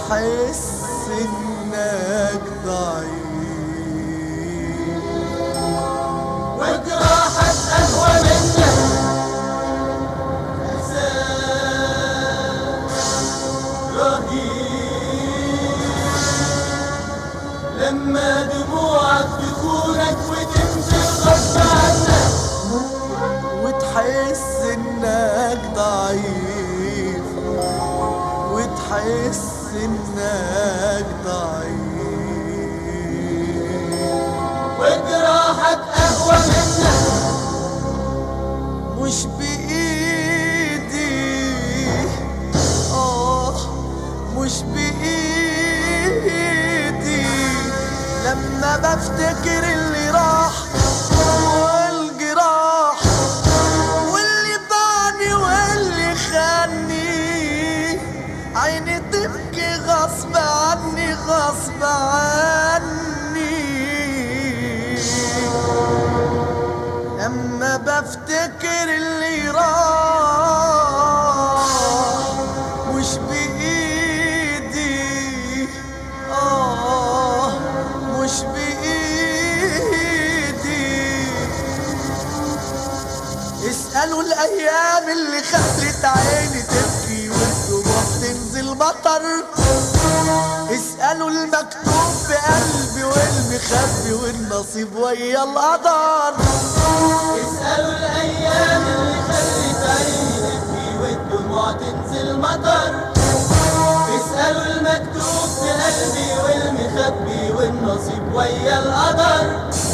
وتحس انك ضعيف، وجراحك اقوى منك، احساس رهيب لما دموعك تخونك وتنزل غصب عنك، وتحس انك ضعيف، وتحس انك ضعيف، وجراحك اقوى منك. مش بإيدي مش بإيدي لما بفتكر اللي راح والجراح واللي ضاني واللي خاني، عيني تبكي غصب عني غصب عني لما بفتكر اللي راح. مش بإيدي مش بإيدي. اسألوا الأيام اللي خلت عيني تبكي والدموع تنزل مطر، اسألوا المكتوب في قلبي والمخبي والنصيب ويا القدر. اسألوا الأيام اللي خلت عيني تبكي والدموع تنزل مطر، اسألوا المكتوب في قلبي والمخبي والنصيب ويا القدر.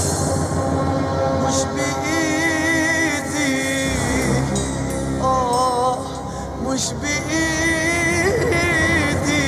مش بإيدي مش بإيدي.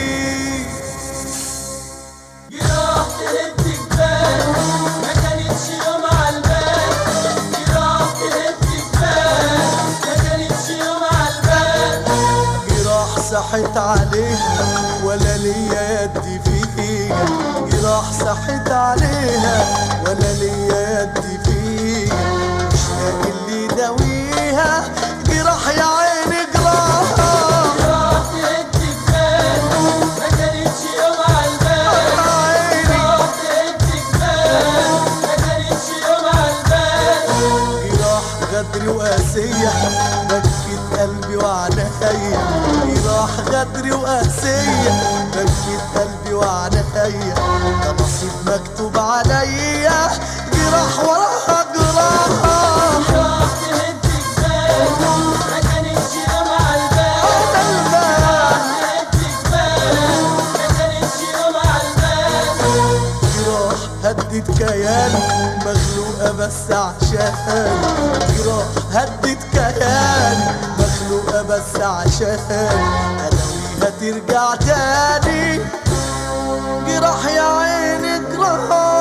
جراح تهد جبال ما كانتش يوم عالبال، جراح تهد جبال ما كانتش يوم عالبال، جراح صحت عليها ولا ليا يد فيها، جراح صحت عليها ولا ليا يد فيها، مش لاقي اللي يداويها. جراح يا عيني جراح، جراح تهد جبال ما كانتش يوم عالبال، جراح تهد جبال ما كانتش يوم عالبال، جراح غدر وقاسية بكت قلبي وعنايا، جراح غدر وقاسية بكت قلبي وعنايا، ده نصيب مكتوب عليا. جراح وراها جراح، جراح تهد جبال ما كانتش يوم عالبال، جراح تهد جبال ما كانتش يوم عالبال، جراح هدت كياني مخلوقة بس عشان، جراح هدت كياني مخلوقة بس عشان ألاقيها ترجع تاني. جراح يا عيني جراح،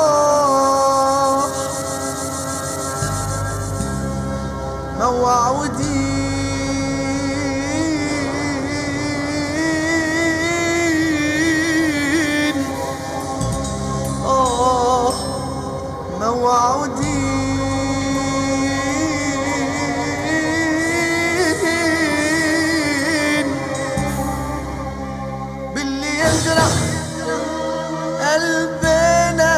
موعودين موعودين باللي يجرح قلبنا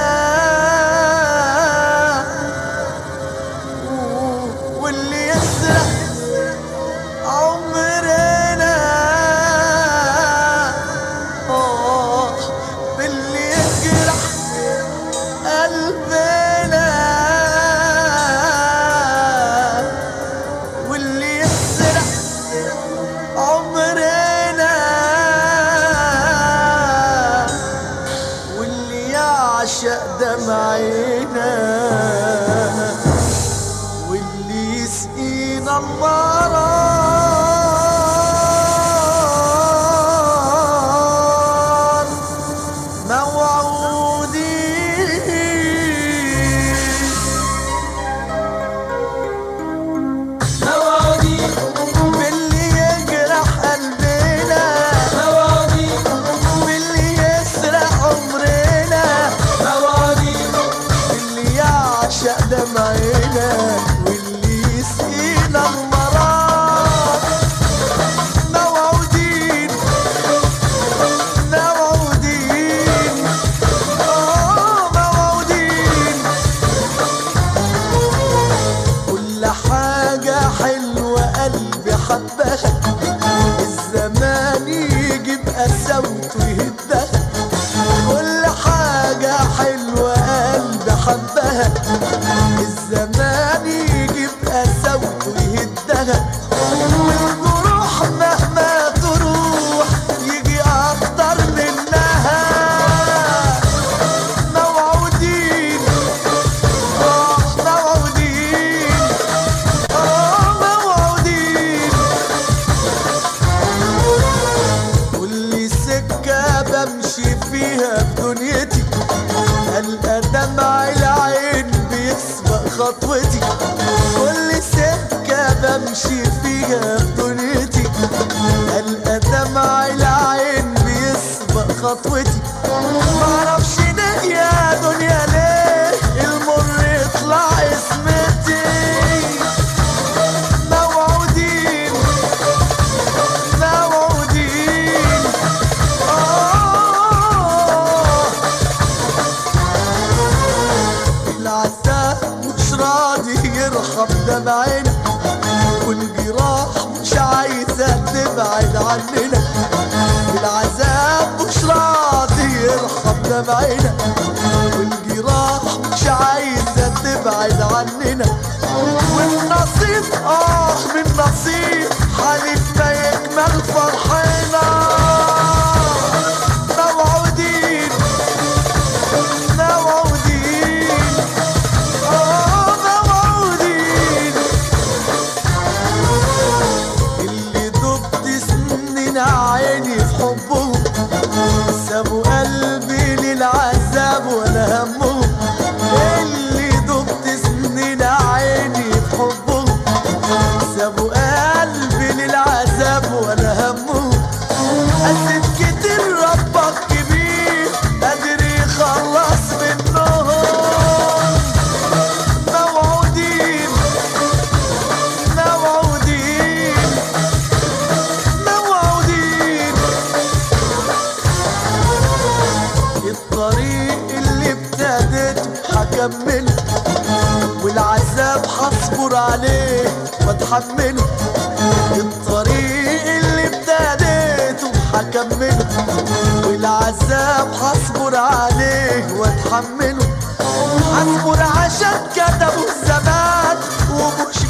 يجيب قساوته يهدها، كل حاجة حلوة قلبي حبها، الزمان يجيب قساوته يهدها، والجروح مهما تروح يجي أكتر منها. موعودين موعودين موعودين، كل سكة بمشي فيها بدنيتي ألقى دمع العين بيسبق خطوتي، كل سكة بمشي فيها بدنيتي ألقى دمع العين بيسبق خطوتي، معرفش ده يا دنيا ليه المر يطلع اسمتي. موعودين موعودين العذاب مش راضي يرحم دمعنا، والجراح مش عايزة تبعد عننا، العذاب مش راضي يرحم دمعنا، والجراح مش عايزة تبعد عننا، والنصيب من نصيب حالف ما يكمل فرحنا. موعودين موعودين موعودين، اللي دبت سنين عيني في حبهم سابوا قلبي للعذاب ولا همهم، اللي دبت سنين عيني في حبهم سابوا قلبي للعذاب ولا همهم، قسيت كتير ربك كبير قادر يخلص منهم. موعودين موعودين موعودين، الطريق اللي ابتديته هكمله، والعذاب هصبر عليه واتحمله، الطريق اللي ابتديته هكمله، والعذاب هصبر عليه واتحمله، هصبر عشان كتبوا الزمان ومش